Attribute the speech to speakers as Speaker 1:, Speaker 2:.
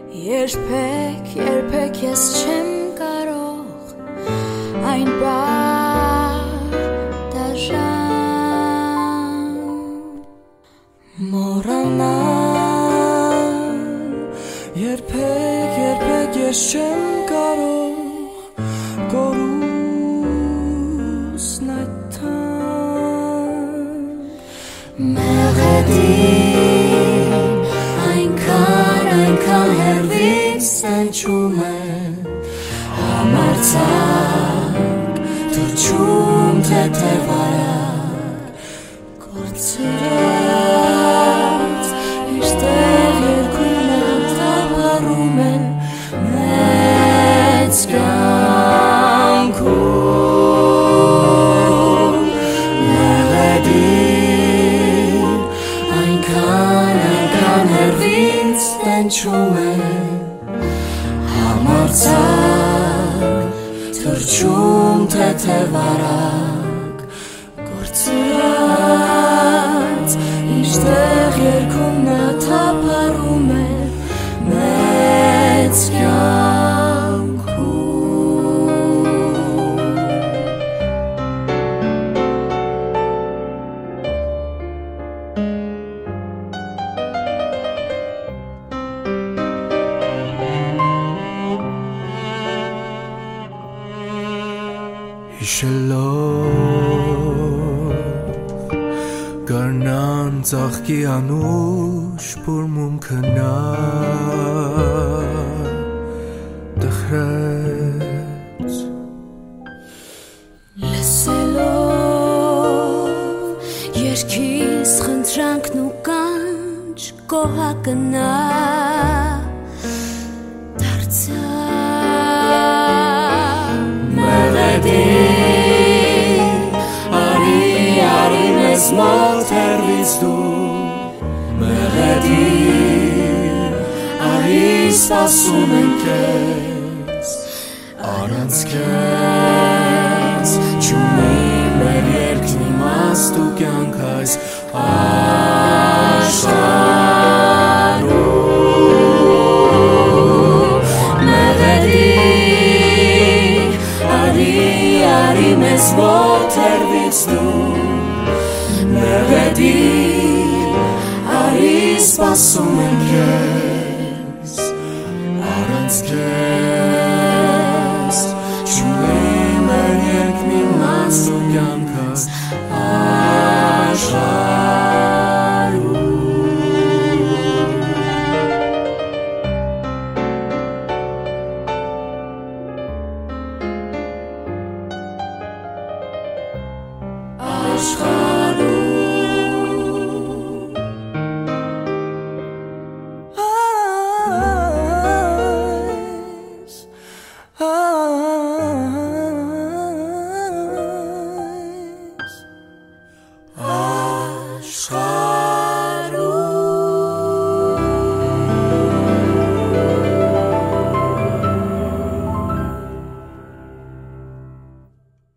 Speaker 1: երբեք ես չեմ կարող այն բաժան մոռանալ
Speaker 2: երբեք ես չեմ կարող կորուսն այդთან
Speaker 1: մեղեդին այնքան հեռվից սնչում է համարձակ թրջում թեթևարակ կորցրած իր տեղ երկում է տապարում է մեծ կյանքում մեղեդին այնքան հեռվից տենչում է համարձակ թրջում թեթևարակ կորցրած իր տեղ երկում նա թափարում է մեծ
Speaker 2: Իշելով գարնան ծաղկի անուշ բուրմունքը նա տխրեց
Speaker 1: լսելով երկիս խնդրանքն ու կանչ կոհակը նա Արի մեզ մոտ հեռվից դու մեղեդին Արի սպասում ենք քեզ Առանց քեզ չունի մեր երկն իմաստ ու կյանք այս աշխարհում մեղեդին Արի մեզ մոտ հեռվից դու մեղեդին Արի սպասում ենք քեզ Առանց քեզ